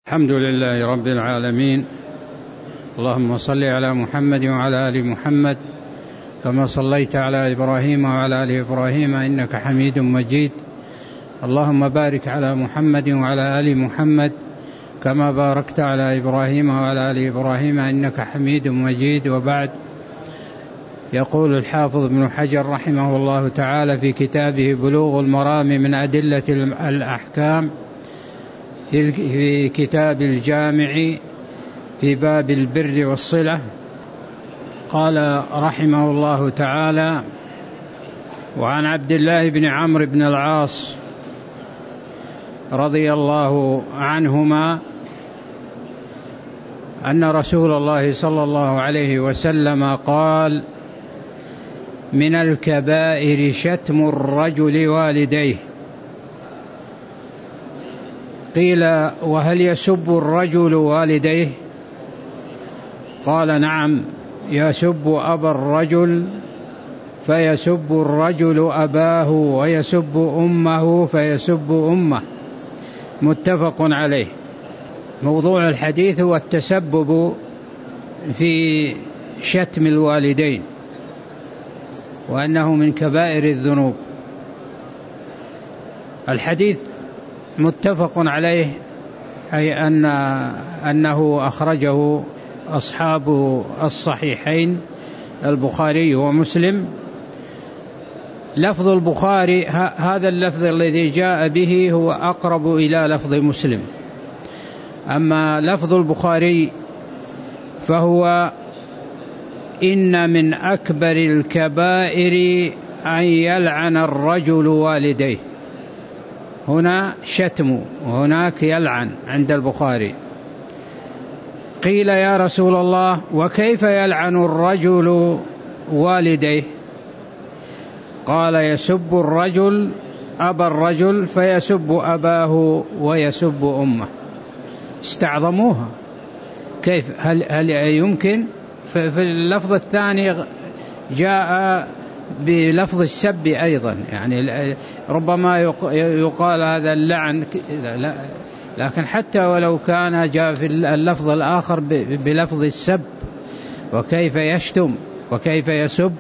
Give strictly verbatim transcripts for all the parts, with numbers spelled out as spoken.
الحمد لله رب العالمين. اللهم صل على محمد وعلى آل محمد كما صليت على إبراهيم وعلى آل إبراهيم إنك حميد مجيد. اللهم بارك على محمد وعلى آل محمد كما باركت على إبراهيم وعلى آل إبراهيم إنك حميد مجيد. وبعد، يقول الحافظ ابن حجر رحمه الله تعالى في كتابه بلوغ المرام من أدلة الأحكام في كتاب الجامع في باب البر والصلة، قال رحمه الله تعالى: وعن عبد الله بن عمرو بن العاص رضي الله عنهما أن رسول الله صلى الله عليه وسلم قال: من الكبائر شتم الرجل والديه. قيل: وهل يسب الرجل والديه؟ قال: نعم، يسب أبا الرجل فيسب الرجل أباه، ويسب أمه فيسب أمه. متفق عليه. موضوع الحديث هو التسبب في شتم الوالدين، وأنه من كبائر الذنوب. الحديث متفق عليه، أي أن أنه أخرجه أصحاب الصحيحين البخاري ومسلم. لفظ البخاري هذا اللفظ الذي جاء به هو أقرب إلى لفظ مسلم. أما لفظ البخاري فهو: إن من أكبر الكبائر أن يلعن الرجل والديه. هنا شتم وهناك يلعن عند البخاري. قيل: يا رسول الله، وكيف يلعن الرجل والديه؟ قال: يسب الرجل أبا الرجل فيسب أباه ويسب أمه. استعظموها. كيف؟ هل, هل يمكن؟ في اللفظ الثاني جاء بلفظ السب أيضا، يعني ربما يقال هذا اللعن، لكن حتى ولو كان جاء في اللفظ الآخر بلفظ السب. وكيف يشتم وكيف يسب؟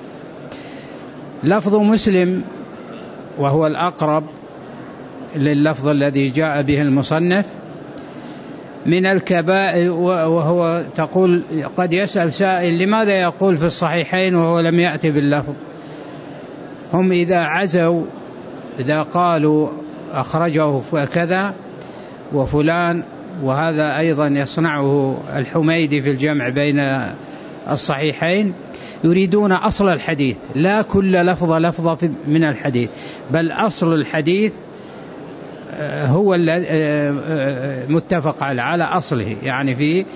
لفظ مسلم وهو الأقرب لللفظ الذي جاء به المصنف: من الكبائر. وهو تقول قد يسأل سائل: لماذا يقول في الصحيحين وهو لم يأتي باللفظ؟ هم إذا عزوا، إذا قالوا أخرجه كذا وفلان، وهذا أيضا يصنعه الحميدي في الجمع بين الصحيحين، يريدون أصل الحديث، لا كل لفظ لفظة من الحديث، بل أصل الحديث هو متفق على أصله، يعني في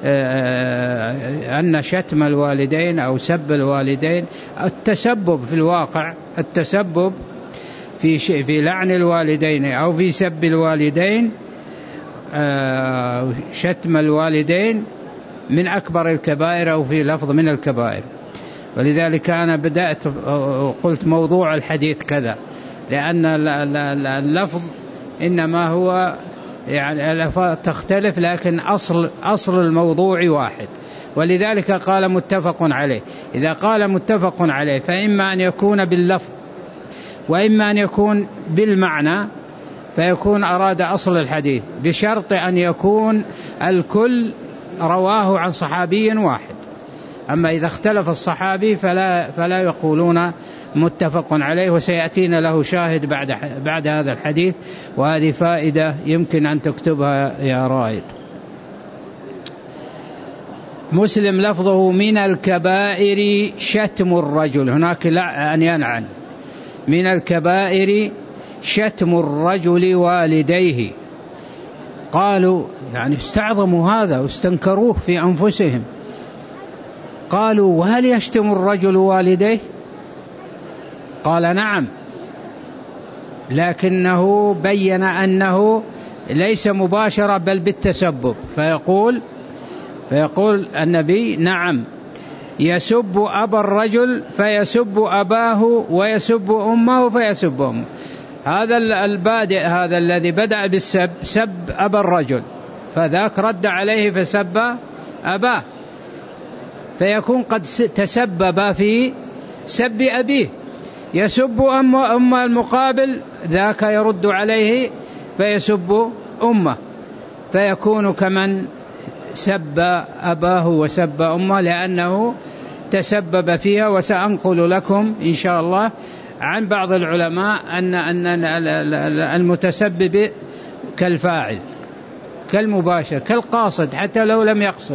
أن شتم الوالدين أو سب الوالدين، التسبب في الواقع، التسبب في في لعن الوالدين أو في سب الوالدين، شتم الوالدين من أكبر الكبائر، أو في لفظ من الكبائر. ولذلك أنا بدأت وقلت موضوع الحديث كذا، لأن اللفظ إنما هو يعني الألفاظ تختلف، لكن أصل أصل الموضوع واحد. ولذلك قال متفق عليه. إذا قال متفق عليه فإما أن يكون باللفظ وإما أن يكون بالمعنى، فيكون أراد أصل الحديث، بشرط أن يكون الكل رواه عن صحابي واحد. أما إذا اختلف الصحابي فلا فلا يقولون متفق عليه. وسيأتينا له شاهد بعد بعد هذا الحديث، وهذه فائدة يمكن أن تكتبها يا رائد. مسلم لفظه: من الكبائر شتم الرجل. هناك أن ينعن. من الكبائر شتم الرجل والديه. قالوا يعني استعظموا هذا واستنكروه في أنفسهم. قالوا: وهل يشتم الرجل والديه؟ قال: نعم، لكنه بين أنه ليس مباشرة بل بالتسبب. فيقول فيقول النبي: نعم، يسب أبا الرجل فيسب أباه، ويسب أمه فيسب أمه. هذا البادئ، هذا الذي بدأ بالسب، سب أبا الرجل فذاك رد عليه فسب أباه، فيكون قد تسبب في سب أبيه. يسب أم أم المقابل، ذاك يرد عليه فيسب أمه، فيكون كمن سب أباه وسب أمه لأنه تسبب فيها. وسأنقل لكم إن شاء الله عن بعض العلماء أن أن المتسبب كالفاعل، كالمباشر، كالقاصد حتى لو لم يقصد.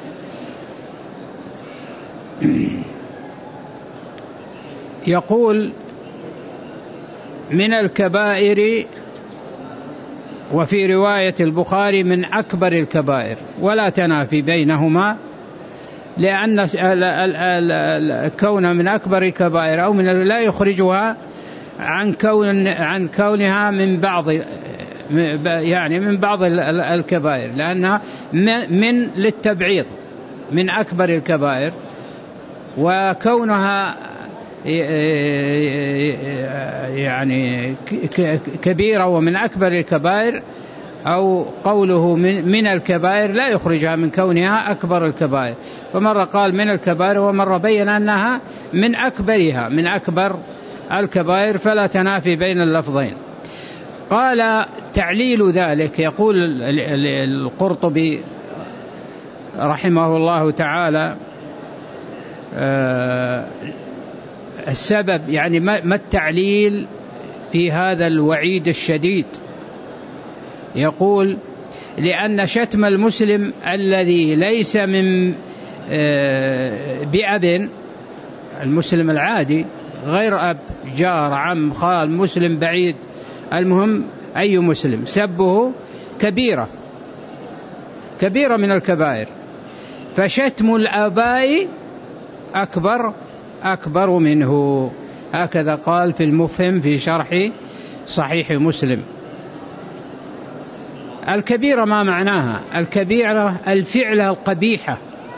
يقول من الكبائر، وفي رواية البخاري من أكبر الكبائر، ولا تنافي بينهما، لأن كون من أكبر الكبائر أو من لا يخرجها عن كون عن كونها من بعض، يعني من بعض الكبائر، لأنها من للتبعيض من أكبر الكبائر، وكونها يعني كبيرة ومن أكبر الكبائر، أو قوله من الكبائر لا يخرجها من كونها أكبر الكبائر. فمرة قال من الكبائر ومرة بين أنها من أكبرها، من أكبر الكبائر، فلا تنافي بين اللفظين. قال تعليل ذلك، يقول القرطبي رحمه الله تعالى السبب، يعني ما التعليل في هذا الوعيد الشديد؟ يقول لأن شتم المسلم الذي ليس من بأب، المسلم العادي غير أب، جار، عم، خال، مسلم بعيد، المهم أي مسلم، سبه كبيرة كبيرة من الكبائر، فشتم الآباء أكبر أكبر منه. هكذا قال في المفهم في شرح صحيح مسلم. الكبيرة ما معناها؟ الكبيرة الفعلة القبيحة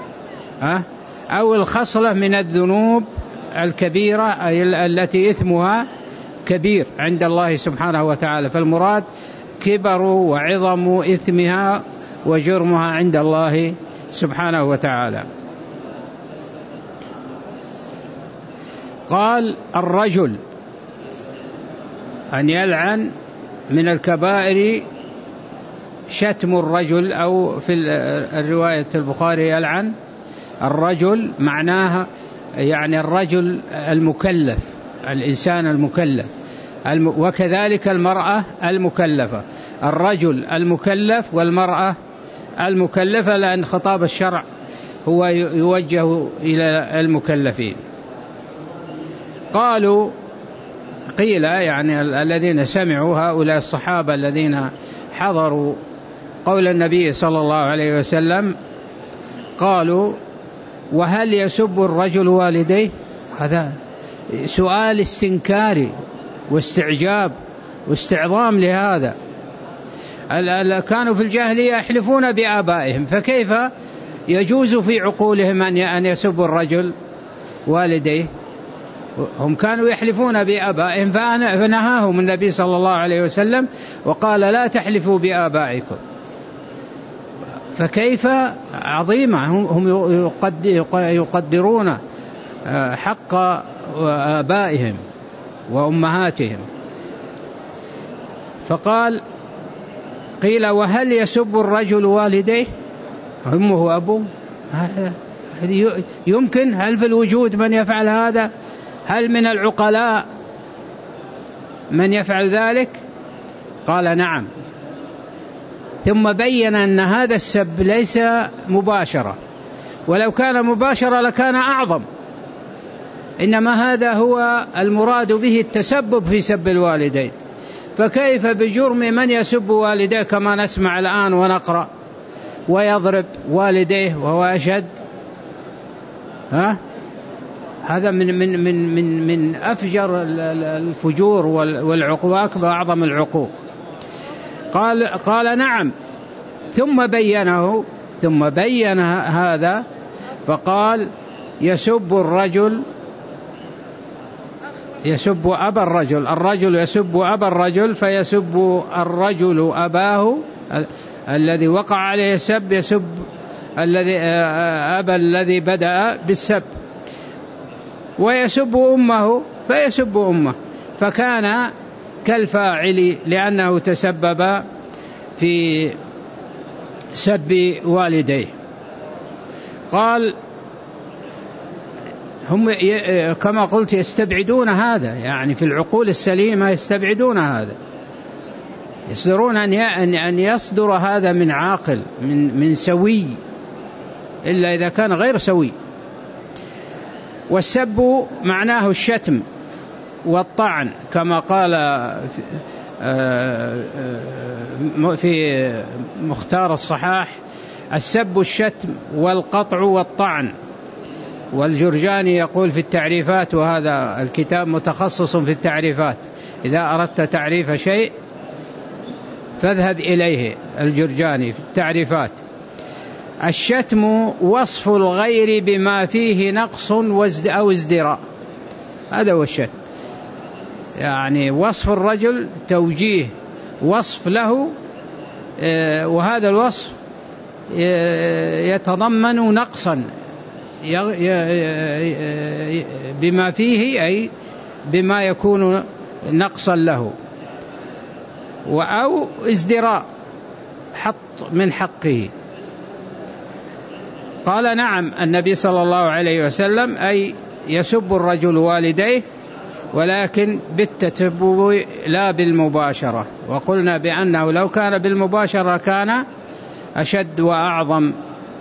أو الخصلة من الذنوب الكبيرة التي إثمها كبير عند الله سبحانه وتعالى، فالمراد كبر وعظم إثمها وجرمها عند الله سبحانه وتعالى. قال الرجل أن يلعن من الكبائر شتم الرجل، أو في الرواية البخاري يلعن الرجل، معناها يعني الرجل المكلف، الإنسان المكلف، وكذلك المرأة المكلفة، الرجل المكلف والمرأة المكلفة، لأن خطاب الشرع هو يوجه إلى المكلفين. قالوا قيل يعني الذين سمعوا، هؤلاء الصحابة الذين حضروا قول النبي صلى الله عليه وسلم، قالوا وهل يسب الرجل والديه؟ هذا سؤال استنكاري واستعجاب واستعظام لهذا. كانوا في الجاهلية يحلفون بآبائهم، فكيف يجوز في عقولهم أن يسب الرجل والديه؟ هم كانوا يحلفون بآبائهم فنهاهم النبي صلى الله عليه وسلم وقال لا تحلفوا بآبائكم. فكيف عظيمة، هم يقدرون حق آبائهم وأمهاتهم. فقال قيل وهل يسب الرجل والديه؟ أمه وأبوه؟ يمكن؟ هل في الوجود من يفعل هذا؟ هل من العقلاء من يفعل ذلك؟ قال نعم. ثم بين أن هذا السب ليس مباشرة، ولو كان مباشرة لكان أعظم، إنما هذا هو المراد به التسبب في سب الوالدين. فكيف بجرم من يسب والديه كما نسمع الآن ونقرأ، ويضرب والديه وهو أشد؟ ها؟ هذا من من من من من أفجر الفجور والعقوق، وأكبر أعظم العقوق. قال قال نعم. ثم بينه ثم بين هذا فقال يسب الرجل يسب أبا الرجل، الرجل يسب أبا الرجل، فيسب الرجل أباه الذي وقع عليه السب يسب الذي أبا الذي بدأ بالسب، ويسب أمه فيسب أمه، فكان كالفاعل لأنه تسبب في سب والديه. قال هم كما قلت يستبعدون هذا، يعني في العقول السليمة يستبعدون هذا، يصدرون أن يصدر هذا من عاقل من من سوي، إلا إذا كان غير سوي. والسب معناه الشتم والطعن كما قال في مختار الصحاح: السب الشتم والقطع والطعن. والجرجاني يقول في التعريفات، وهذا الكتاب متخصص في التعريفات، إذا أردت تعريف شيء فاذهب إليه الجرجاني في التعريفات: الشتم وصف الغير بما فيه نقص أو ازدراء، هذا هو الشتم، يعني وصف الرجل، توجيه وصف له، وهذا الوصف يتضمن نقصا بما فيه، أي بما يكون نقصا له، أو ازدراء حط من حقه. قال: نعم، النبي صلى الله عليه وسلم أي يسب الرجل والديه، ولكن بالتتبع لا بالمباشرة، وقلنا بأنه لو كان بالمباشرة كان أشد وأعظم.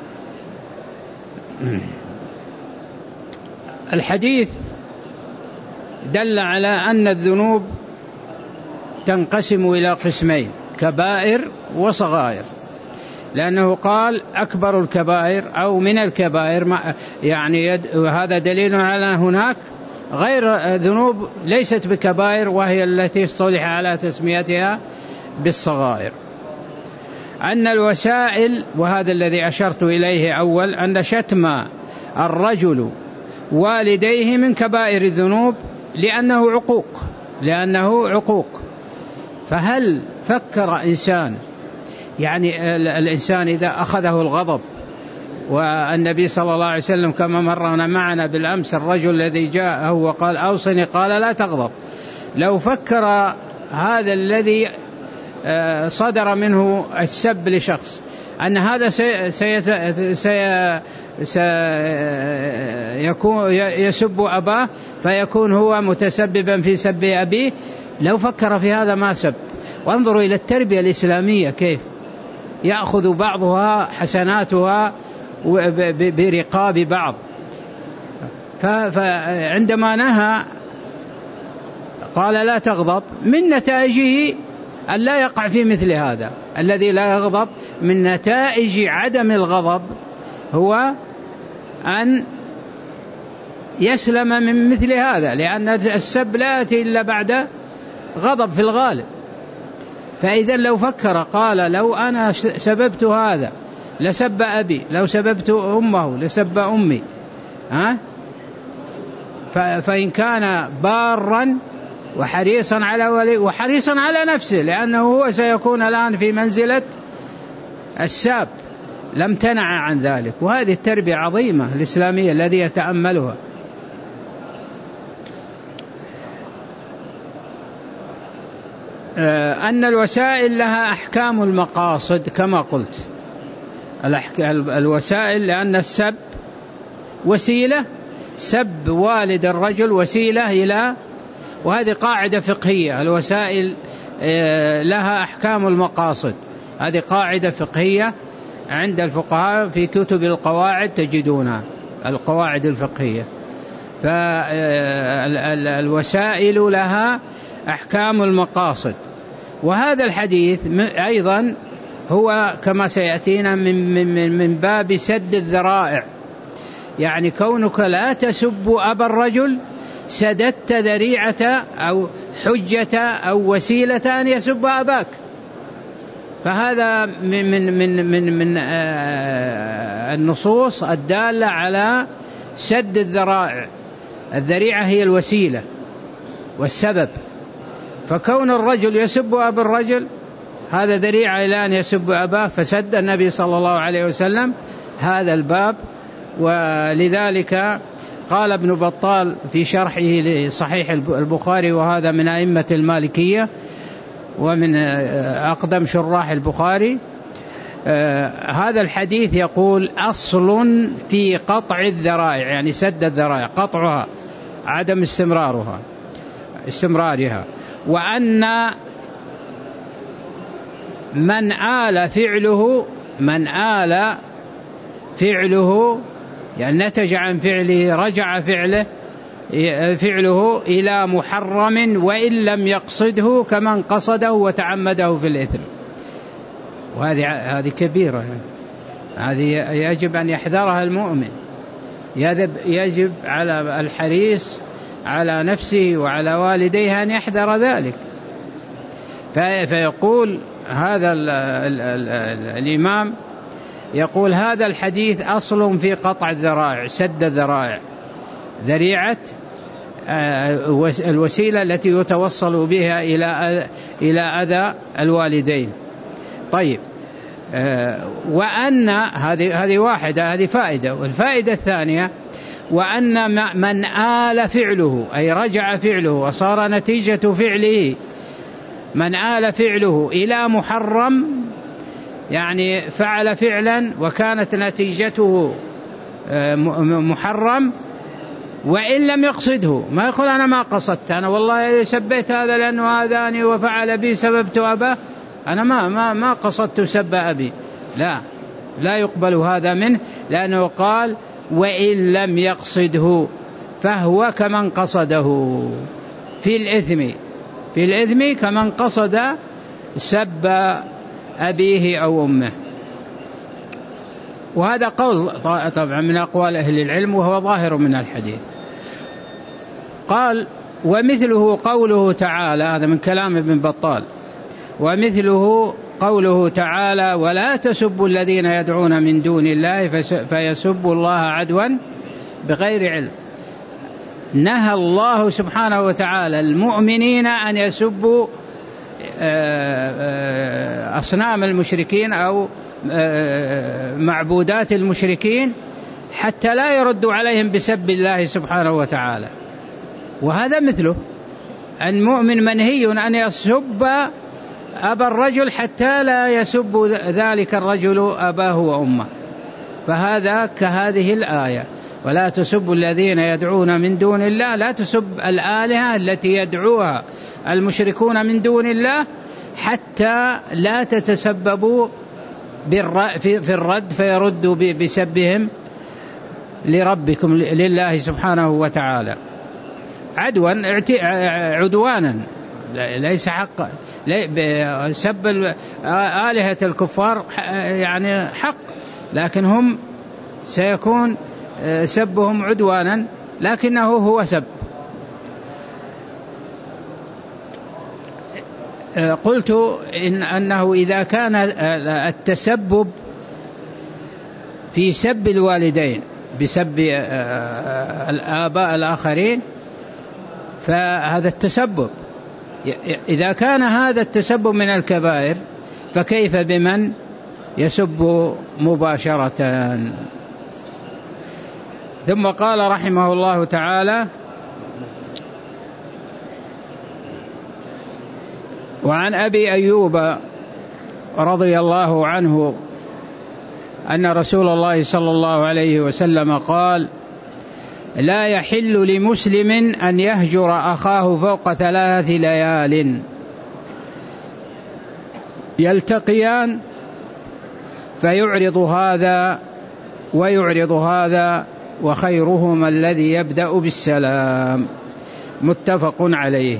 الحديث دل على أن الذنوب تنقسم إلى قسمين: كبائر وصغائر، لأنه قال أكبر الكبائر أو من الكبائر، يعني وهذا دليل على هناك غير ذنوب ليست بكبائر، وهي التي اصطلح على تسميتها بالصغائر. أن الوسائل، وهذا الذي أشرت إليه أول، أن شتم الرجل والديه من كبائر الذنوب لأنه عقوق لأنه عقوق فهل فكر إنسان، يعني الإنسان إذا أخذه الغضب، والنبي صلى الله عليه وسلم كما مرنا معنا بالأمس الرجل الذي جاءه وقال أوصني، قال لا تغضب، لو فكر هذا الذي صدر منه السب لشخص أن هذا سيكون يسب أباه فيكون هو متسببا في سب أبيه، لو فكر في هذا ما سب. وانظروا إلى التربية الإسلامية كيف يأخذ بعضها حسناتها برقاب بعض. فعندما نهى قال لا تغضب، من نتائجه أن لا يقع في مثل هذا. الذي لا يغضب من نتائج عدم الغضب هو أن يسلم من مثل هذا، لأن السب لا يأتي إلا بعد غضب في الغالب. فإذا لو فكر قال لو أنا سببت هذا لسب أبي، لو سببت أمه لسب أمي، ها؟ فإن كان بارا وحريصا على ولي وحريصا على نفسه، لأنه هو سيكون الآن في منزلة الساب، لم تنع عن ذلك. وهذه التربية عظيمة الإسلامية الذي يتأملها. أن الوسائل لها أحكام المقاصد كما قلت، الوسائل، لأن السب وسيلة، سب والد الرجل وسيلة إلى، وهذه قاعدة فقهية، الوسائل لها أحكام المقاصد، هذه قاعدة فقهية عند الفقهاء في كتب القواعد تجدونها، القواعد الفقهية. فالوسائل لها أحكام المقاصد. وهذا الحديث أيضا هو كما سيأتينا من, من, من باب سد الذرائع، يعني كونك لا تسب أبا الرجل سددت ذريعة أو حجة أو وسيلة أن يسب أباك. فهذا من, من, من, من, من النصوص الدالة على سد الذرائع. الذريعة هي الوسيلة والسبب، فكون الرجل يسب أبا الرجل هذا ذريعة إلى أن يسب أباه، فسد النبي صلى الله عليه وسلم هذا الباب. ولذلك قال ابن بطال في شرحه لصحيح البخاري، وهذا من أئمة المالكية ومن أقدم شراح البخاري، آه هذا الحديث يقول أصل في قطع الذرائع، يعني سد الذرائع، قطعها، عدم استمرارها استمرارها وأن من آل فعله من آل فعله يعني نتج عن فعله، رجع فعله فعله إلى محرم وإن لم يقصده كمن قصده وتعمده في الإثم. وهذه هذه كبيرة، هذه يجب أن يحذرها المؤمن، يجب على الحريص على نفسه وعلى والديه أن يحذر ذلك. فيقول هذا ال ال ال الإمام يقول هذا الحديث أصل في قطع الذرائع، سد الذرائع، ذريعة الوسيلة التي يتوصل بها إلى إلى أذى الوالدين. طيب، وأن هذه هذه واحدة، هذه فائدة. والفائدة الثانية وأن من آل فعله أي رجع فعله وصار نتيجة فعله، من آل فعله إلى محرم يعني فعل فعلا وكانت نتيجته محرم وإن لم يقصده، ما يقول أنا ما قصدت، أنا والله سبيت هذا لأنه آذاني وفعل بي سببت أباه، أنا ما ما ما قصدت سب أبي، لا لا يقبل هذا منه، لأنه قال وإن لم يقصده، فهو كمن قصده في الإثم في الإثم كمن قصد سب أبيه أو أمه. وهذا قول طبعا من أقوال أهل العلم وهو ظاهر من الحديث. قال ومثله قوله تعالى، هذا من كلام ابن بطال، ومثله قوله تعالى ولا تسبوا الذين يدعون من دون الله فيسبوا الله عدوا بغير علم. نهى الله سبحانه وتعالى المؤمنين أن يسبوا أصنام المشركين أو معبودات المشركين حتى لا يردوا عليهم بسب الله سبحانه وتعالى. وهذا مثله، المؤمن منهي أن يسب أبا الرجل حتى لا يسب ذلك الرجل أباه وأمه. فهذا كهذه الآية ولا تسبوا الذين يدعون من دون الله، لا تسب الآلهة التي يدعوها المشركون من دون الله حتى لا تتسببوا في الرد فيردوا بسبهم لربكم لله سبحانه وتعالى عدوا عدوانا، ليس حق. سب آلهة الكفار يعني حق، لكن هم سيكون سبهم عدوانا لكنه هو سب. قلت إن أنه إذا كان التسبب في سب الوالدين بسب الآباء الآخرين فهذا التسبب، إذا كان هذا التسبب من الكبائر فكيف بمن يسب مباشرة؟ ثم قال رحمه الله تعالى وعن أبي أيوب رضي الله عنه أن رسول الله صلى الله عليه وسلم قال لا يحل لمسلم أن يهجر أخاه فوق ثلاث ليال يلتقيان فيعرض هذا ويعرض هذا وخيرهما الذي يبدأ بالسلام. متفق عليه.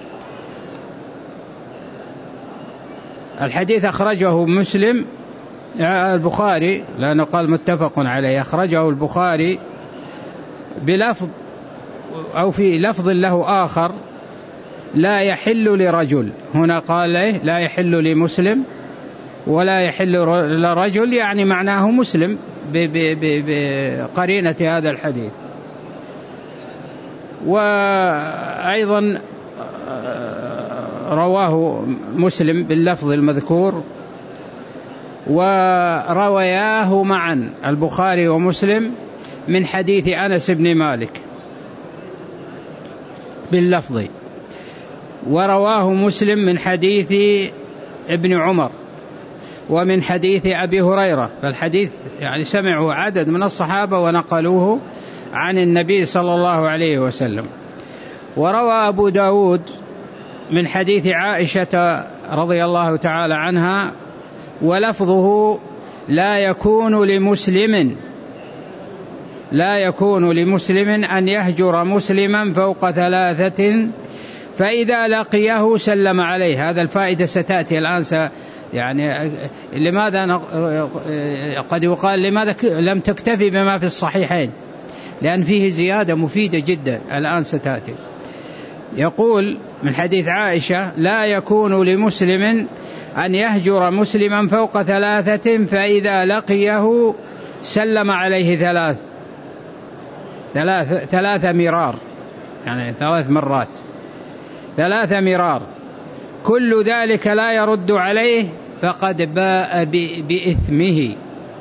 الحديث أخرجه مسلم البخاري، لأنه قال متفق عليه، أخرجه البخاري بلفظ أو في لفظ له آخر لا يحل لرجل، هنا قال لا يحل لمسلم ولا يحل لرجل، يعني معناه مسلم بقرينة هذا الحديث. وأيضا رواه مسلم باللفظ المذكور، ورواياه معا البخاري ومسلم من حديث أنس بن مالك باللفظ، ورواه مسلم من حديث ابن عمر ومن حديث أبي هريرة، فالحديث يعني سمعه عدد من الصحابة ونقلوه عن النبي صلى الله عليه وسلم. وروى أبو داود من حديث عائشة رضي الله تعالى عنها ولفظه: لا يكون لمسلم لا يكون لمسلم أن يهجر مسلما فوق ثلاثة فإذا لقيه سلم عليه. هذا الفائدة ستأتي الآن س يعني لماذا قد يقال لماذا لم تكتفي بما في الصحيحين، لأن فيه زيادة مفيدة جدا الآن ستأتي. يقول من حديث عائشة: لا يكون لمسلم أن يهجر مسلما فوق ثلاثة فإذا لقيه سلم عليه ثلاث ثلاث ثلاث مرار، يعني ثلاث مرات ثلاث مرار، كل ذلك لا يرد عليه فقد باء بإثمه.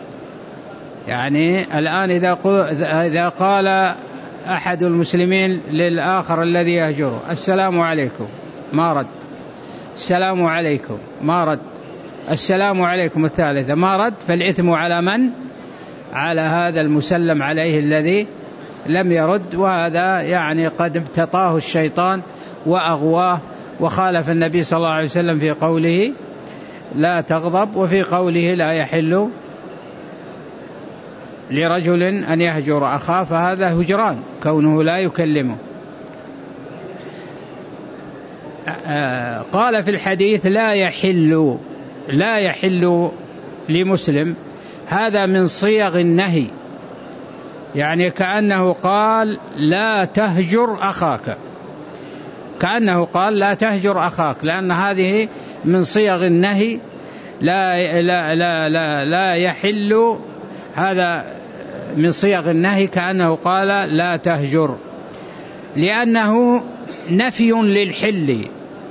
يعني الآن إذا قال أحد المسلمين للآخر الذي يهجره: السلام عليكم، ما رد، السلام عليكم ما رد، السلام عليكم الثالثة ما رد، فالإثم على من؟ على هذا المسلم عليه الذي لم يرد. وهذا يعني قد ابتطاه الشيطان وأغواه، وخالف النبي صلى الله عليه وسلم في قوله لا تغضب، وفي قوله لا يحل لرجل أن يهجر أخاه، فهذا هجران كونه لا يكلمه. قال في الحديث: لا يحل لا يحل لمسلم، هذا من صيغ النهي، يعني كأنه قال لا تهجر أخاك، كأنه قال لا تهجر أخاك، لأن هذه من صيغ النهي. لا لا لا لا, لا يحل، هذا من صيغ النهي، كأنه قال لا تهجر، لأنه نفي للحل،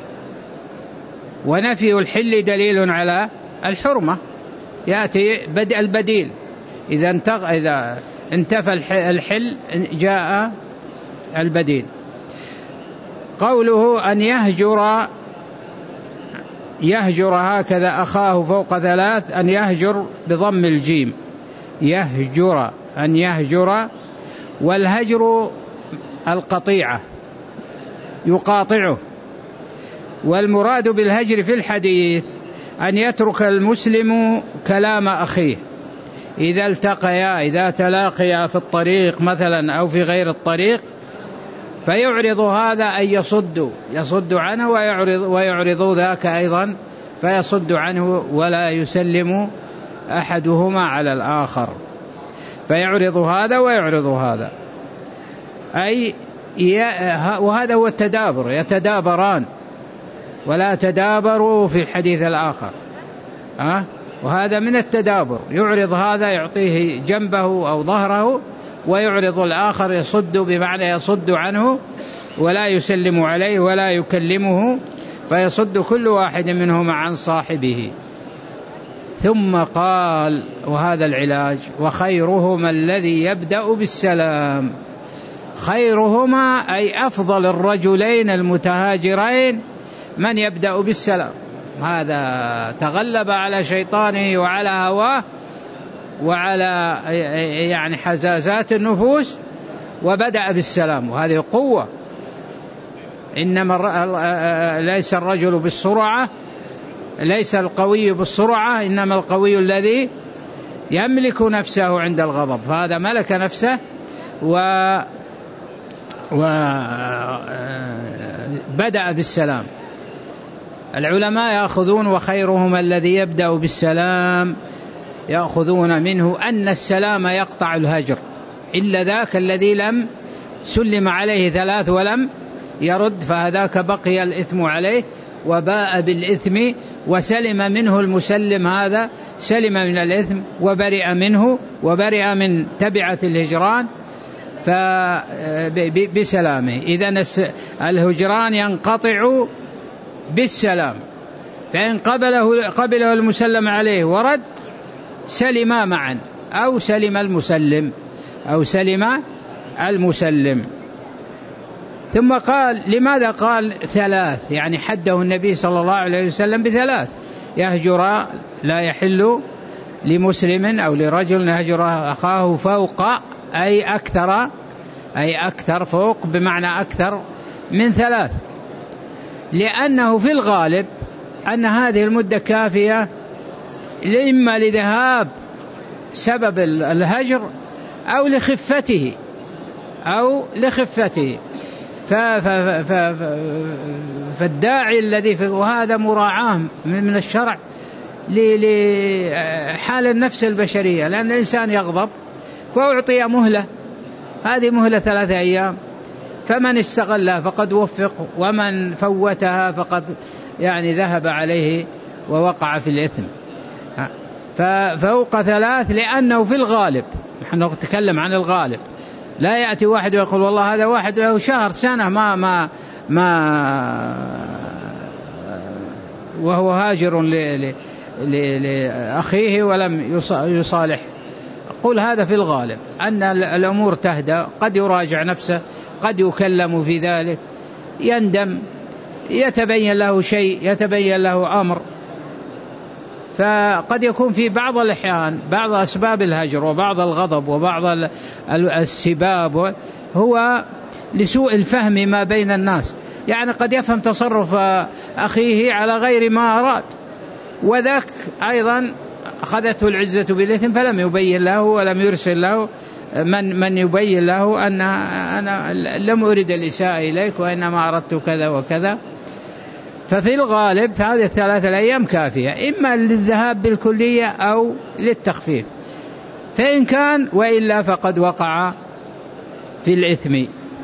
ونفي الحل دليل على الحرمة. يأتي بدء البديل، إذا انتغ إذا انتفى الحل جاء البديل. قوله أن يهجر يهجر هكذا أخاه فوق ثلاث، أن يهجر بضم الجيم، يهجر أن يهجر، والهجر القطيعة يقاطعه. والمراد بالهجر في الحديث أن يترك المسلم كلام أخيه إذا التقيا، إذا تلاقيا في الطريق مثلا أو في غير الطريق، فيعرض هذا أن يصد يصد عنه، ويعرض, ويعرض ذاك أيضا فيصد عنه، ولا يسلم أحدهما على الآخر، فيعرض هذا ويعرض هذا، أي وهذا هو التدابر، يتدابران ولا تدابروا في الحديث الآخر، أه؟ وهذا من التدابر، يعرض هذا يعطيه جنبه أو ظهره، ويعرض الآخر يصد، بمعنى يصد عنه ولا يسلم عليه ولا يكلمه، فيصد كل واحد منهما عن صاحبه. ثم قال: وهذا العلاج، وخيرهما الذي يبدأ بالسلام. خيرهما أي أفضل الرجلين المتهاجرين من يبدأ بالسلام، هذا تغلب على شيطانه وعلى هواه وعلى يعني حزازات النفوس وبدأ بالسلام، وهذه قوة. إنما ليس الرجل بالسرعة، ليس القوي بالسرعة، إنما القوي الذي يملك نفسه عند الغضب، فهذا ملك نفسه و وبدأ بالسلام. العلماء يأخذون وخيرهما الذي يبدأ بالسلام، يأخذون منه أن السلام يقطع الهجر، إلا ذاك الذي لم سلم عليه ثلاث ولم يرد، فهذاك بقي الإثم عليه وباء بالإثم، وسلم منه المسلم، هذا سلم من الإثم وبرئ منه، وبرئ من تبعة الهجران بسلامه. إذن الهجران ينقطع بالسلام، فإن قبله, قبله المسلم عليه ورد سلما معا، أو سلم المسلم أو سلم المسلم. ثم قال لماذا قال ثلاث؟ يعني حده النبي صلى الله عليه وسلم بثلاث: يهجر، لا يحل لمسلم أو لرجل يهجر أخاه فوق، أي أكثر، أي أكثر، فوق بمعنى أكثر من ثلاث، لأنه في الغالب أن هذه المدة كافية إما لذهاب سبب الهجر أو لخفته أو لخفته فالداعي الذي، وهذا مراعاة من الشرع لحال النفس البشرية، لأن الإنسان يغضب فأعطي مهلة، هذه مهلة ثلاثة أيام، فمن استغلها فقد وفق، ومن فوتها فقد يعني ذهب عليه ووقع في الإثم. ففوق ثلاث لأنه في الغالب، نحن نتكلم عن الغالب، لا يأتي واحد ويقول والله هذا واحد له شهر سنة ما ما ما وهو هاجر لأخيه ولم يصالح. قل هذا في الغالب أن الأمور تهدى، قد يراجع نفسه، قد يكلم في ذلك، يندم، يتبين له شيء، يتبين له أمر. فقد يكون في بعض الأحيان بعض أسباب الهجر وبعض الغضب وبعض السباب هو لسوء الفهم ما بين الناس، يعني قد يفهم تصرف أخيه على غير ما أراد، وذاك أيضا أخذته العزة بالإثم فلم يبين له ولم يرسل له من من يبين له أن أنا لم أرد الإساءة إليك وإنما أردت كذا وكذا. ففي الغالب هذه الثلاثة الأيام كافية، إما للذهاب بالكلية أو للتخفيف، فإن كان وإلا فقد وقع في الإثم.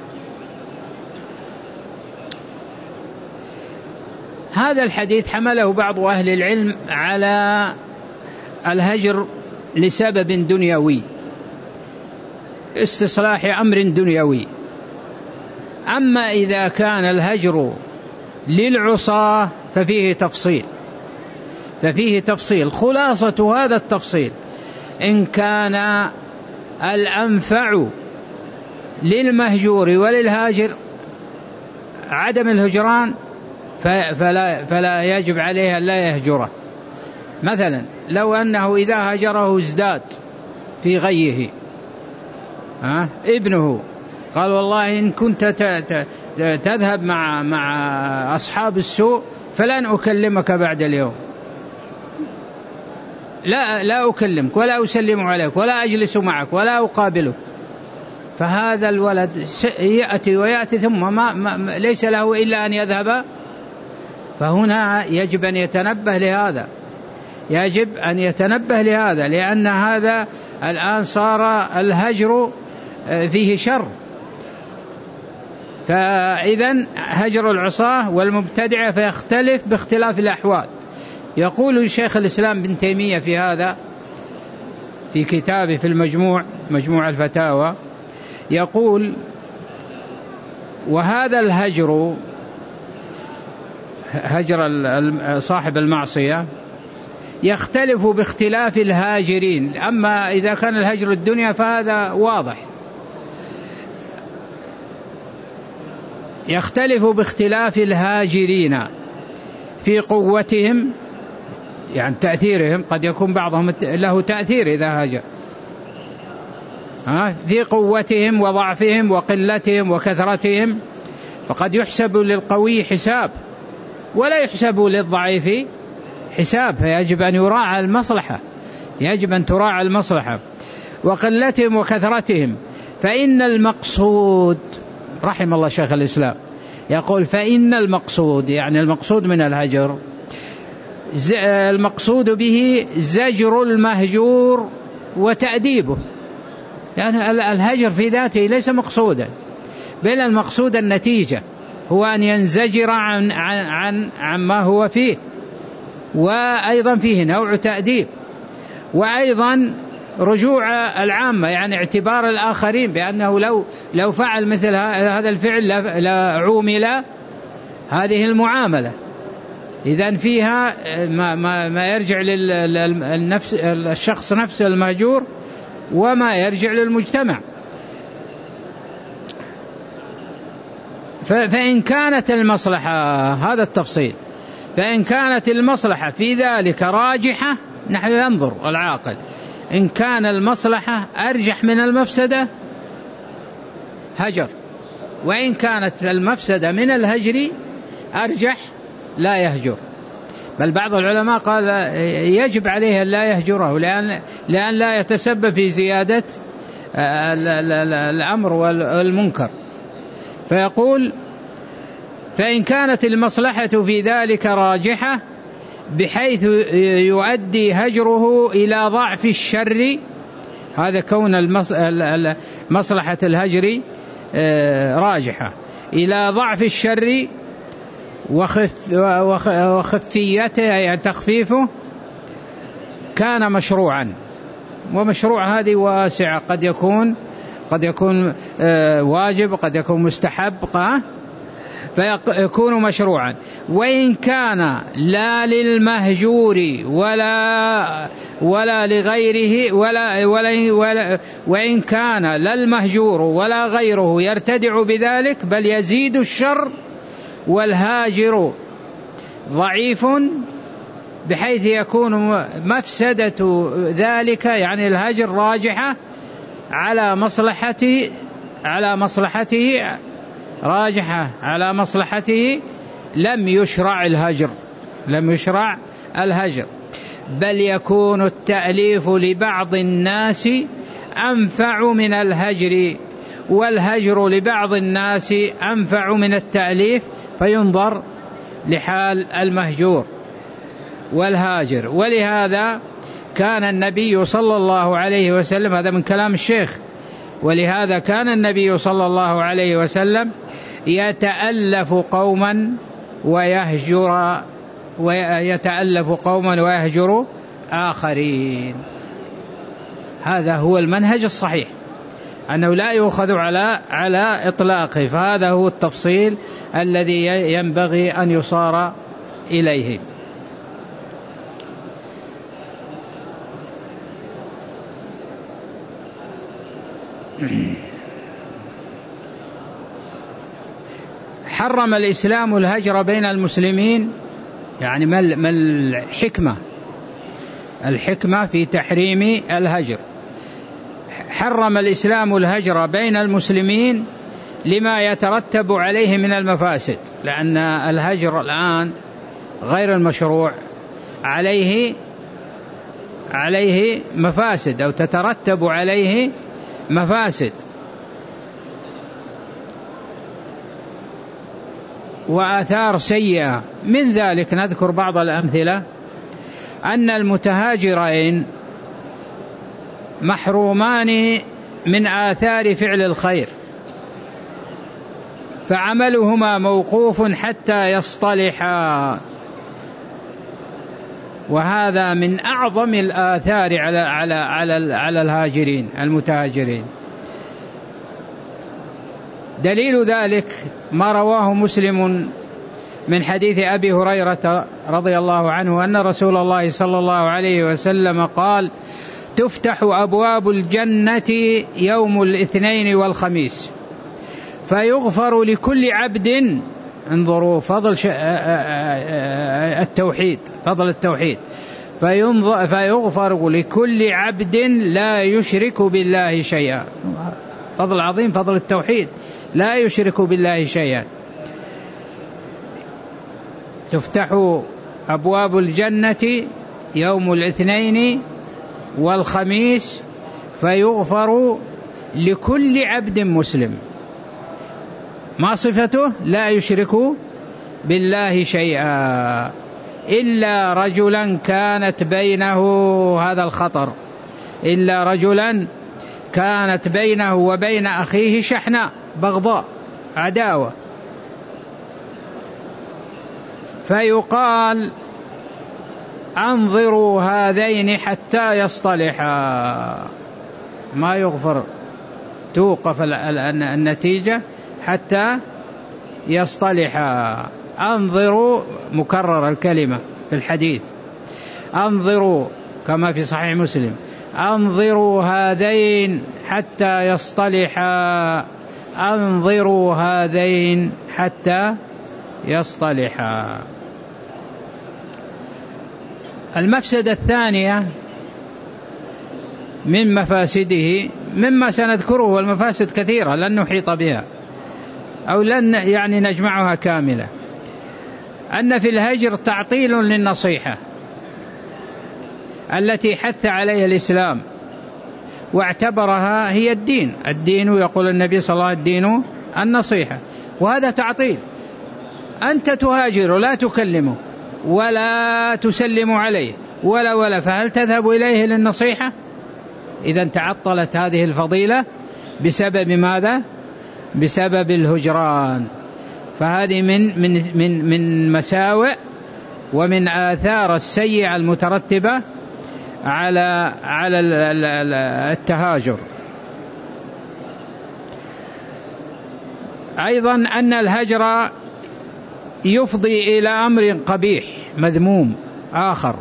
هذا الحديث حمله بعض أهل العلم على الهجر لسبب دنيوي، استصلاح أمر دنيوي. أما إذا كان الهجر للعصاة ففيه تفصيل، ففيه تفصيل خلاصة هذا التفصيل: إن كان الأنفع للمهجور وللهاجر عدم الهجران فلا, فلا يجب عليه أن لا يهجره. مثلا لو أنه إذا هجره ازداد في غيه، ها ابنه قال والله إن كنت تذهب مع مع أصحاب السوء فلن أكلمك بعد اليوم، لا لا أكلمك ولا أسلم عليك ولا أجلس معك ولا أقابلك، فهذا الولد يأتي ويأتي ثم ما, ما ليس له إلا أن يذهب. فهنا يجب أن يتنبه لهذا، يجب أن يتنبه لهذا، لأن هذا الآن صار الهجر فيه شر. فإذن هجر العصاة والمبتدعة فيختلف باختلاف الأحوال. يقول الشيخ الإسلام بن تيمية في هذا في كتابه في المجموع، مجموع الفتاوى، يقول: وهذا الهجر، هجر صاحب المعصية، يختلف باختلاف الهاجرين. أما إذا كان الهجر الدنيا فهذا واضح، يختلف باختلاف الهاجرين في قوتهم، يعني تأثيرهم، قد يكون بعضهم له تأثير إذا هاجر، في قوتهم وضعفهم وقلتهم وكثرتهم، فقد يحسب للقوي حساب ولا يحسب للضعيف حساب، فيجب أن يراعى المصلحة، يجب أن تراعى المصلحة. وقلتهم وكثرتهم، فإن المقصود، رحم الله شيخ الإسلام، يقول: فإن المقصود، يعني المقصود من الهجر، المقصود به زجر المهجور وتأديبه. يعني الهجر في ذاته ليس مقصودا، بل المقصود النتيجة، هو أن ينزجر عن, عن, عن, عن ما هو فيه. وأيضا فيه نوع تأديب، وأيضا رجوع العامة، يعني اعتبار الآخرين بأنه لو لو فعل مثل هذا الفعل لعومل هذه المعاملة، إذن فيها ما, ما, ما يرجع للنفس الشخص نفسه المهجور وما يرجع للمجتمع. فإن كانت المصلحة، هذا التفصيل، فإن كانت المصلحة في ذلك راجحة، نحن ينظر العاقل إن كان المصلحة أرجح من المفسدة هجر، وإن كانت المفسدة من الهجر أرجح لا يهجر. بل بعض العلماء قال يجب عليه أن لا يهجره لأن, لأن لا يتسبب في زيادة الأمر والمنكر. فيقول فإن كانت المصلحة في ذلك راجحة بحيث يؤدي هجره إلى ضعف الشر، هذا كون مصلحة الهجر راجحة إلى ضعف الشر وخف وخفيته يعني تخفيفه، كان مشروعا. ومشروع هذه واسعة، قد يكون قد يكون واجب، قد يكون مستحب، فيكون مشروعا. وإن كان لا للمهجور ولا ولا لغيره ولا, ولا, ولا وإن كان لا المهجور ولا غيره يرتدع بذلك، بل يزيد الشر، والهاجر ضعيف بحيث يكون مفسدة ذلك يعني الهجر راجحة على مصلحته على مصلحته راجحة على مصلحته، لم يشرع الهجر لم يشرع الهجر بل يكون التأليف لبعض الناس أنفع من الهجر، والهجر لبعض الناس أنفع من التأليف، فينظر لحال المهجور والهاجر. ولهذا كان النبي صلى الله عليه وسلم، هذا من كلام الشيخ، ولهذا كان النبي صلى الله عليه وسلم يتألف قوما ويهجر ويتألف قوما ويهجر آخرين. هذا هو المنهج الصحيح، أنه لا يؤخذ على على إطلاقه. فهذا هو التفصيل الذي ينبغي أن يصار إليه. حرم الإسلام الهجر بين المسلمين، يعني ما الحكمة الحكمة في تحريم الهجر؟ حرم الإسلام الهجر بين المسلمين لما يترتب عليه من المفاسد، لأن الهجر الآن غير المشروع عليه عليه مفاسد أو تترتب عليه مفاسد وآثار سيئة. من ذلك نذكر بعض الأمثلة: أن المتهاجرين محرومان من آثار فعل الخير، فعملهما موقوف حتى يصطلحا، وهذا من أعظم الآثار على على على على الهاجرين المتهاجرين. دليل ذلك ما رواه مسلم من حديث أبي هريرة رضي الله عنه أن رسول الله صلى الله عليه وسلم قال: تفتح أبواب الجنة يوم الاثنين والخميس فيغفر لكل عبد، انظروا فضل التوحيد فضل التوحيد فيغفر لكل عبد لا يشرك بالله شيئا. فضل عظيم، فضل التوحيد، لا يشرك بالله شيئا. تفتح أبواب الجنة يوم الاثنين والخميس فيغفر لكل عبد مسلم. ما صفته؟ لا يشرك بالله شيئا إلا رجلا كانت بينه، هذا الخطر، إلا رجلا كانت بينه وبين أخيه شحناء، بغضاء، عداوة، فيقال: أنظروا هذين حتى يصطلحا. ما يغفر، توقف النتيجة حتى يصطلحا. أنظروا، مكرر الكلمة في الحديث، أنظروا كما في صحيح مسلم، أنظروا هذين حتى يصطلحا، أنظروا هذين حتى يصطلحا. المفسدة الثانية من مفاسده مما سنذكره، والمفاسد كثيرة لن نحيط بها أو لن يعني نجمعها كاملة، أن في الهجر تعطيل للنصيحة التي حث عليها الإسلام واعتبرها هي الدين. الدين يقول النبي صلى الله عليه وسلم الدين النصيحة، وهذا تعطيل. أنت تهاجر لا تكلمه ولا تسلم عليه ولا ولا فهل تذهب إليه للنصيحة؟ إذا تعطلت هذه الفضيلة بسبب ماذا؟ بسبب الهجران. فهذه من من من من مساوئ ومن آثار السيئة المترتبة على على التهاجر. أيضا أن الهجر يفضي إلى أمر قبيح مذموم آخر،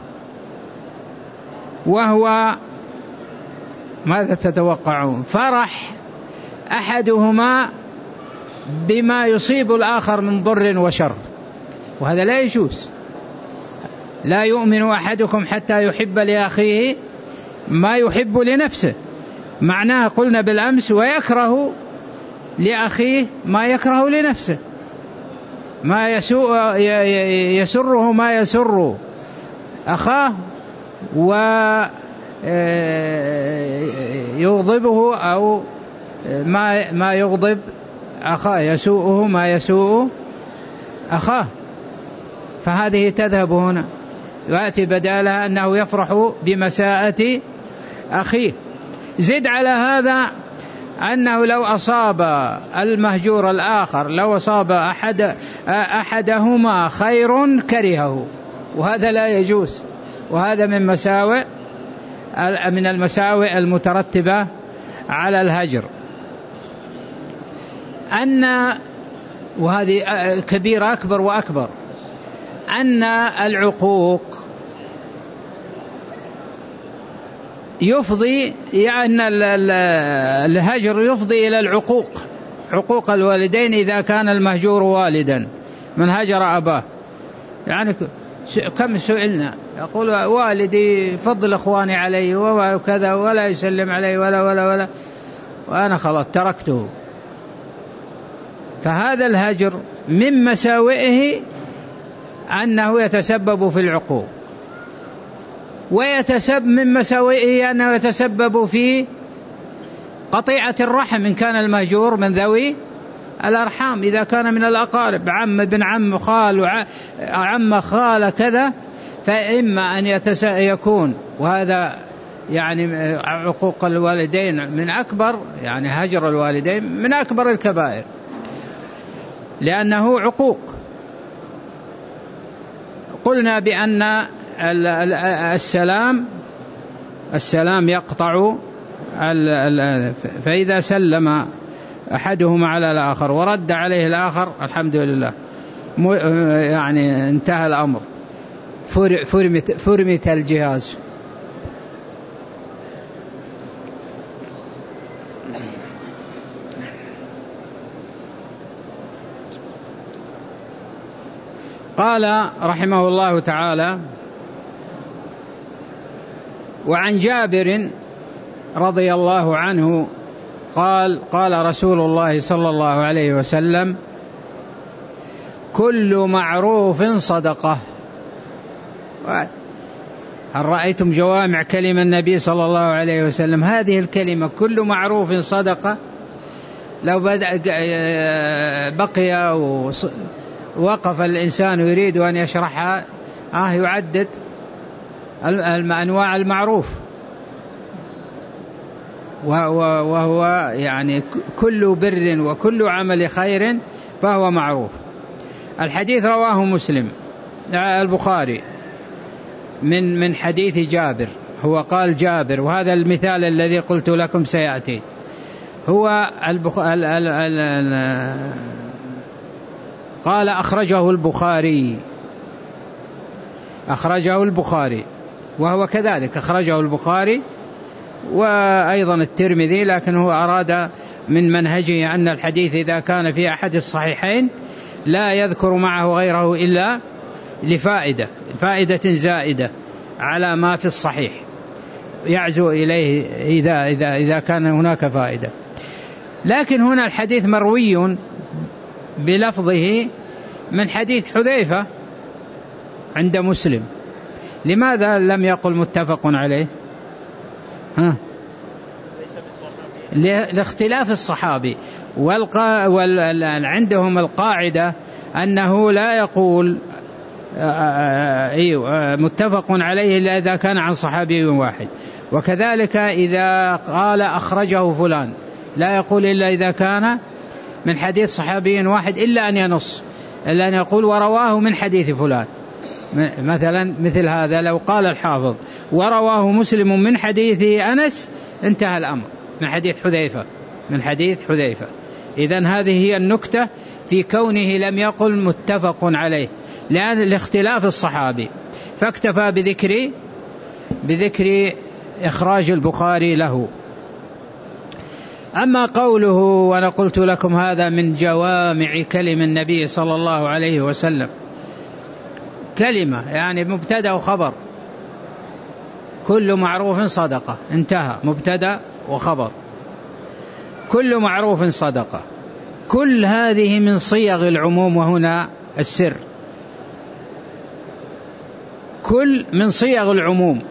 وهو ماذا تتوقعون؟ فرح أحدهما بما يصيب الآخر من ضر وشر، وهذا لا يجوز. لا يؤمن أحدكم حتى يحب لأخيه ما يحب لنفسه، معناه قلنا بالأمس ويكره لأخيه ما يكره لنفسه، ما يسوء يسره ما يسر أخاه ويغضبه أو ما ما يغضب أخاه، يسوءه ما يسوء أخاه. فهذه تذهب هنا، ويأتي بدالها أنه يفرح بمساءة أخيه. زد على هذا أنه لو أصاب المهجور الآخر، لو أصاب أحد أحدهما خير كرهه، وهذا لا يجوز، وهذا من مساوئ من المساوئ المترتبة على الهجر. أن وهذه كبيرة أكبر وأكبر، أن العقوق يفضي، يعني الهجر يفضي إلى العقوق، عقوق الوالدين إذا كان المهجور والدا من هجر أباه. يعني كم سئلنا يقول والدي فضل أخواني علي وكذا ولا يسلم علي ولا ولا ولا وأنا خلاص تركته. فهذا الهجر من مساوئه أنه يتسبب في العقوق، ويتسبب من مساوئه أنه يتسبب في قطيعة الرحم إن كان المهجور من ذوي الأرحام، إذا كان من الأقارب عم ابن عم خال عم خال كذا، فإما أن يكون، وهذا يعني عقوق الوالدين من أكبر، يعني هجر الوالدين من أكبر الكبائر لأنه عقوق. قلنا بأن السلام السلام يقطع، فإذا سلم أحدهما على الآخر ورد عليه الآخر الحمد لله، يعني انتهى الأمر، فرمت, فرمت الجهاز. قال رحمه الله تعالى: وعن جابر رضي الله عنه قال: قال رسول الله صلى الله عليه وسلم: كل معروف صدقة. هل رأيتم جوامع كلمة النبي صلى الله عليه وسلم؟ هذه الكلمة كل معروف صدقة لو بدأ بقي ووقف الإنسان يريد أن يشرحها آه يعدد أنواع المعروف، وهو يعني كل بر وكل عمل خير فهو معروف. الحديث رواه مسلم البخاري من من حديث جابر، هو قال جابر، وهذا المثال الذي قلت لكم سيأتي. هو البخ... ال... ال... ال... قال أخرجه البخاري، أخرجه البخاري، وهو كذلك أخرجه البخاري وأيضا الترمذي، لكن هو أراد من منهجه أن الحديث إذا كان في أحد الصحيحين لا يذكر معه غيره إلا لفائدة فائدة زائدة على ما في الصحيح، يعزو إليه إذا, إذا, إذا كان هناك فائدة. لكن هنا الحديث مروي بلفظه من حديث حذيفة عند مسلم، لماذا لم يقل متفق عليه؟ ها؟ لاختلاف الصحابي، والقا... وال... عندهم القاعدة أنه لا يقول أيوة متفق عليه إلا إذا كان عن صحابي واحد، وكذلك إذا قال أخرجه فلان لا يقول إلا إذا كان من حديث صحابي واحد، إلا أن ينص، إلا أن يقول ورواه من حديث فلان. مثلا مثل هذا لو قال الحافظ ورواه مسلم من حديث أنس انتهى الأمر، من حديث حذيفة من حديث حذيفة. إذن هذه هي النكتة في كونه لم يقل متفق عليه، لأن الاختلاف الصحابي، فاكتفى بذكر بذكر إخراج البخاري له. أما قوله وأنا قلت لكم هذا من جوامع كلم النبي صلى الله عليه وسلم، كلمة يعني مبتدأ وخبر، كل معروف صدقة، انتهى، مبتدأ وخبر، كل معروف صدقة، كل هذه من صيغ العموم، وهنا السر، كل من صيغ العموم،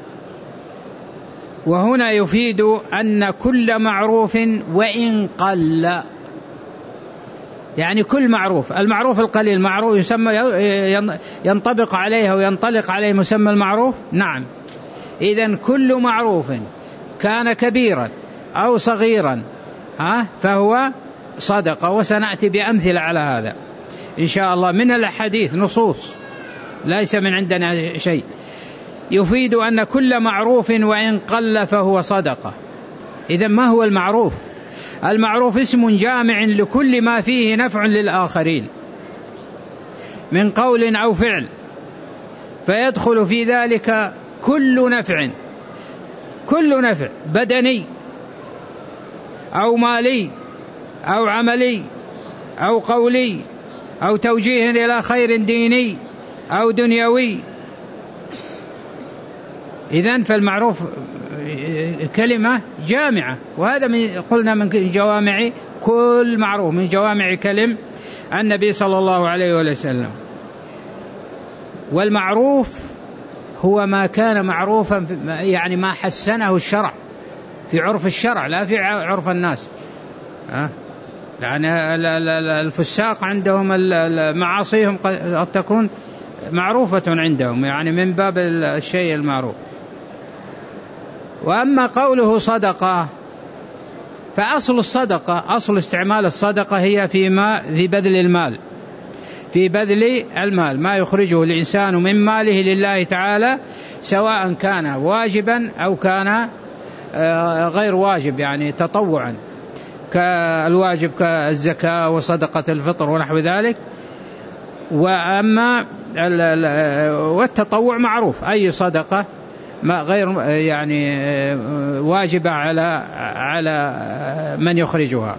وهنا يفيد أن كل معروف وإن قل، يعني كل معروف، المعروف القليل معروف يسمى ينطبق عليه وينطلق عليه مسمى المعروف، نعم. إذن كل معروف كان كبيرا أو صغيرا ها فهو صدقة، وسنأتي بأمثلة على هذا إن شاء الله من الأحاديث، نصوص ليس من عندنا شيء، يفيد أن كل معروف وإن قل فهو صدقة. إذن ما هو المعروف؟ المعروف اسم جامع لكل ما فيه نفع للآخرين من قول أو فعل، فيدخل في ذلك كل نفع، كل نفع بدني أو مالي أو عملي أو قولي أو توجيه إلى خير ديني أو دنيوي. إذن فالمعروف كلمة جامعة، وهذا من قلنا من جوامع كل معروف، من جوامع كلم النبي صلى الله عليه وسلم. والمعروف هو ما كان معروفا، يعني ما حسنه الشرع في عرف الشرع لا في عرف الناس. يعني الفساق عندهم معاصيهم قد تكون معروفة عندهم، يعني من باب الشيء المعروف. وأما قوله صدقة فأصل الصدقة، أصل استعمال الصدقة هي فيما في بذل المال، في بذل المال ما يخرجه الإنسان من ماله لله تعالى، سواء كان واجبا أو كان غير واجب، يعني تطوعا، كالواجب كالزكاة وصدقة الفطر ونحو ذلك. وأما والتطوع معروف، أي صدقة ما غير يعني واجبة على على من يخرجها.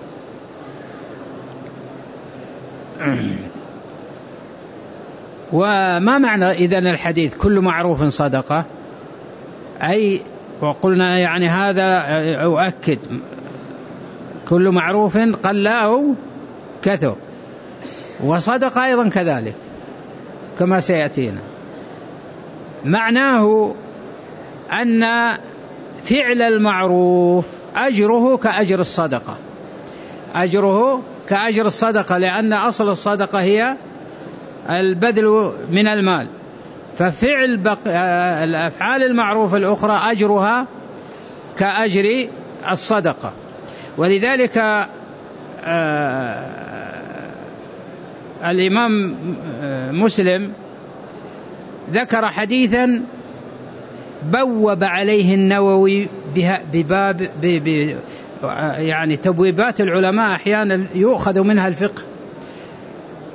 وما معنى إذن الحديث كل معروف صدقة؟ أي وقلنا يعني هذا أؤكد كل معروف قل أو كثر، وصدقة أيضا كذلك كما سيأتينا. معناه أن فعل المعروف أجره كأجر الصدقة، أجره كأجر الصدقة، لأن أصل الصدقة هي البذل من المال، ففعل بق... الأفعال المعروف الأخرى أجرها كأجر الصدقة. ولذلك آه الإمام مسلم ذكر حديثا بوب عليه النووي بباب ب... ب... يعني تبويبات العلماء أحيانا يؤخذ منها الفقه.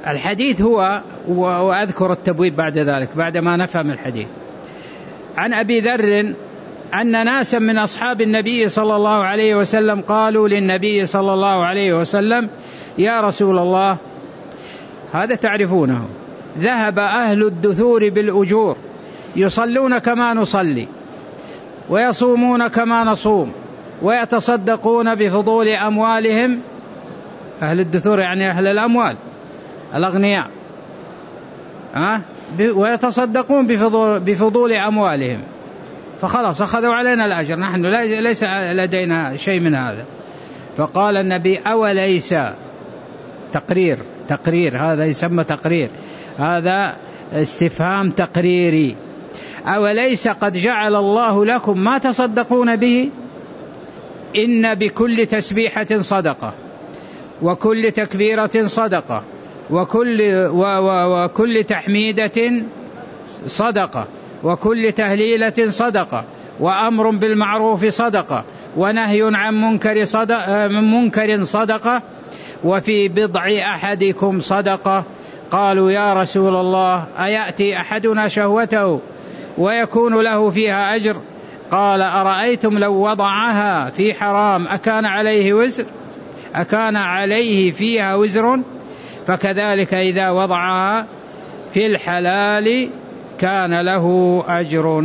الحديث هو، وأذكر التبويب بعد ذلك بعد ما نفهم الحديث. عن أبي ذر أن ناسا من أصحاب النبي صلى الله عليه وسلم قالوا للنبي صلى الله عليه وسلم: يا رسول الله، هذا تعرفونه، ذهب أهل الدثور بالأجور يصلون كما نصلي ويصومون كما نصوم ويتصدقون بفضول أموالهم. أهل الدثور يعني أهل الأموال الأغنياء، أه؟ ويتصدقون بفضول, بفضول أموالهم، فخلاص أخذوا علينا الأجر، نحن ليس لدينا شيء من هذا. فقال النبي: أوليس تقرير تقرير هذا يسمى تقرير، هذا استفهام تقريري. أوليس قد جعل الله لكم ما تصدقون به؟ إن بكل تسبيحة صدقة، وكل تكبيرة صدقة، وكل, و و وكل تحميدة صدقة، وكل تهليلة صدقة، وأمر بالمعروف صدقة، ونهي عن منكر صدقة, من منكر صدقة، وفي بضع أحدكم صدقة. قالوا: يا رسول الله، أيأتي أحدنا شهوته ويكون له فيها أجر؟ قال: أرأيتم لو وضعها في حرام أكان عليه وزر أكان عليه فيها وزر؟ فكذلك إذا وضعها في الحلال كان له أجر.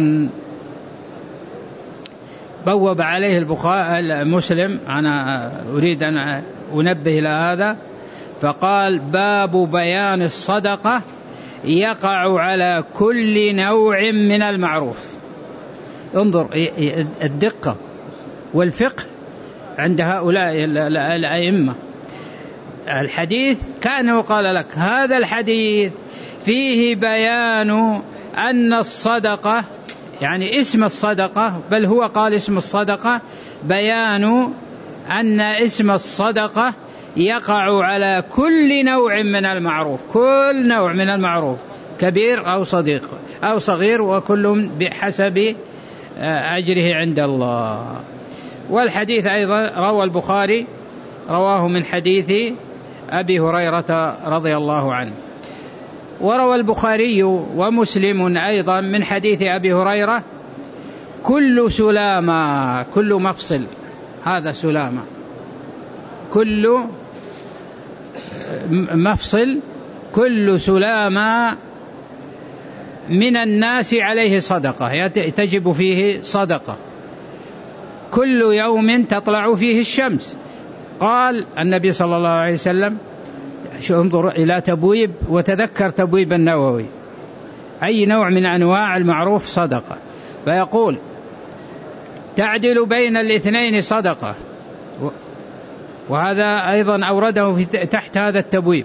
بوب عليه البخاري مسلم، أنا أريد أن أنبه إلى هذا، فقال: باب بيان الصدقة يقع على كل نوع من المعروف. انظر الدقة والفقه عند هؤلاء الأئمة. الحديث كأنه قال لك: هذا الحديث فيه بيان أن الصدقة، يعني اسم الصدقة، بل هو قال اسم الصدقة، بيان أن اسم الصدقة يقع على كل نوع من المعروف، كل نوع من المعروف، كبير أو صديق أو صغير، وكل بحسب أجره عند الله. والحديث أيضا روى البخاري، رواه من حديث أبي هريرة رضي الله عنه. وروى البخاري ومسلم أيضا من حديث أبي هريرة: كل سلامة، كل مفصل، هذا سلامة، كل مفصل، كل سلامة من الناس عليه صدقة، تجب فيه صدقة، كل يوم تطلع فيه الشمس. قال النبي صلى الله عليه وسلم، شو انظر إلى تبويب، وتذكر تبويب النووي، أي نوع من أنواع المعروف صدقة، فيقول: تعدل بين الاثنين صدقة. وهذا أيضا أورده في تحت هذا التبويب،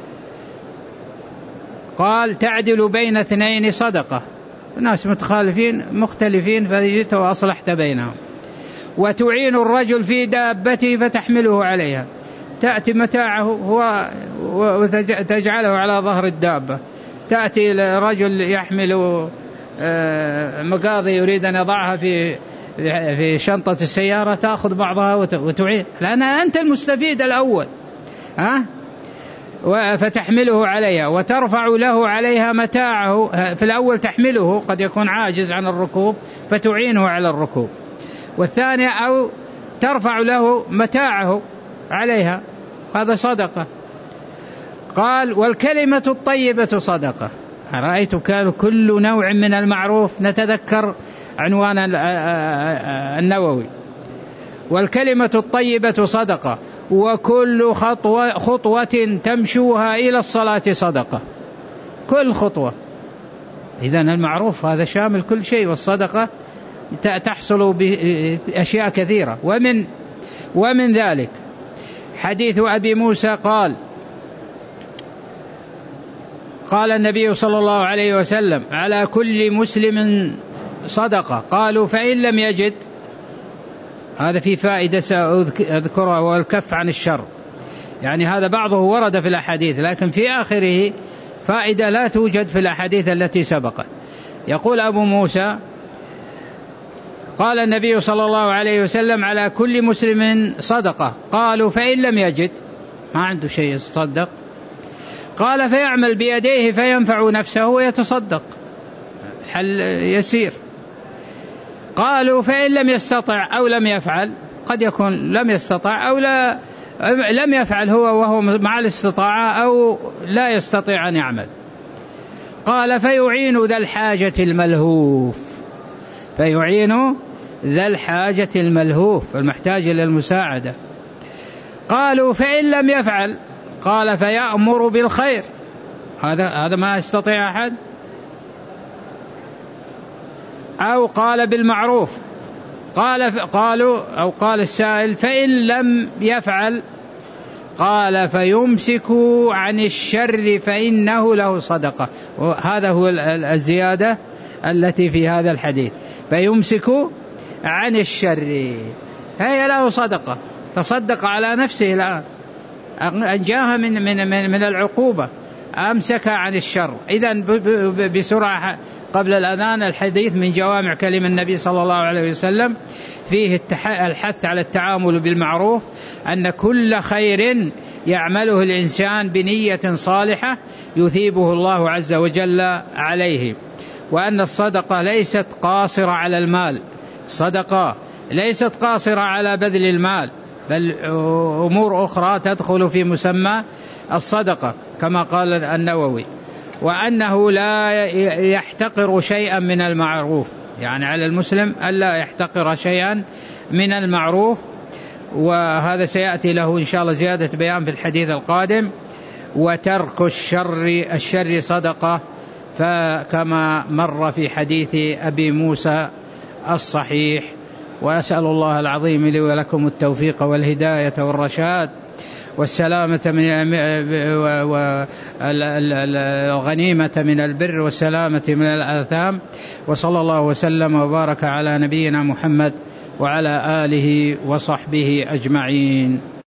قال: تعدل بين اثنين صدقة، الناس متخالفين مختلفين فجئت وأصلحت بينهم. وتعين الرجل في دابته فتحمله عليها، تأتي متاعه هو وتجعله على ظهر الدابة، تأتي الرجل يحمل مقاضي يريد أن يضعها في في شنطة السيارة، تأخذ بعضها وتعين، لأن أنت المستفيد الأول، ها؟ فتحمله عليها، وترفع له عليها متاعه. في الأول تحمله، قد يكون عاجز عن الركوب فتعينه على الركوب، والثانية أو ترفع له متاعه عليها، هذا صدقة. قال: والكلمة الطيبة صدقة. رأيت كانوا كل نوع من المعروف، نتذكر عنوان النووي: والكلمة الطيبة صدقة، وكل خطوة, خطوة تمشوها إلى الصلاة صدقة، كل خطوة. إذن المعروف هذا شامل كل شيء، والصدقة تحصل بأشياء كثيرة. ومن, ومن ذلك حديث أبي موسى قال: قال النبي صلى الله عليه وسلم: على كل مسلم صدقة. قالوا: فإن لم يجد؟ هذا في فائدة سأذكرها، والكف عن الشر، يعني هذا بعضه ورد في الأحاديث، لكن في آخره فائدة لا توجد في الأحاديث التي سبقت. يقول أبو موسى: قال النبي صلى الله عليه وسلم: على كل مسلم صدقة. قالوا: فإن لم يجد؟ ما عنده شيء يصدق. قال فيعمل بيديه فينفع نفسه ويتصدق، حل يسير. قالوا فإن لم يستطع أو لم يفعل، قد يكون لم يستطع أو لا لم يفعل هو وهو مع الاستطاعة أو لا يستطيع أن يعمل. قال فيعين ذا الحاجة الملهوف، فيعين ذا الحاجة الملهوف المحتاج إلى المساعدة. قالوا فإن لم يفعل، قال فيأمر بالخير، هذا هذا ما يستطيع أحد. أو قال بالمعروف، قال قالوا أو قال السائل فإن لم يفعل، قال فيمسك عن الشر فإنه له صدقة. وهذا هو الزيادة التي في هذا الحديث، فيمسك عن الشر هي له صدقة، تصدق على نفسه الآن، أنجاها من من من العقوبة، أمسك عن الشر. إذن بسرعة قبل الأذان الحديث من جوامع كلم النبي صلى الله عليه وسلم فيه الحث على التعامل بالمعروف، أن كل خير يعمله الإنسان بنية صالحة يثيبه الله عز وجل عليه، وأن الصدقة ليست قاصرة على المال، الصدقة ليست قاصرة على بذل المال، بل أمور أخرى تدخل في مسمى الصدقة كما قال النووي. وأنه لا يحتقر شيئا من المعروف، يعني على المسلم ألا يحتقر شيئا من المعروف، وهذا سيأتي له إن شاء الله زيادة بيان في الحديث القادم. وترك الشر الشر صدقة، فكما مر في حديث أبي موسى الصحيح. وأسأل الله العظيم لي ولكم التوفيق والهداية والرشاد والسلامة من والغنيمة من البر والسلامة من الآثام. وصلى الله وسلم وبارك على نبينا محمد وعلى آله وصحبه أجمعين.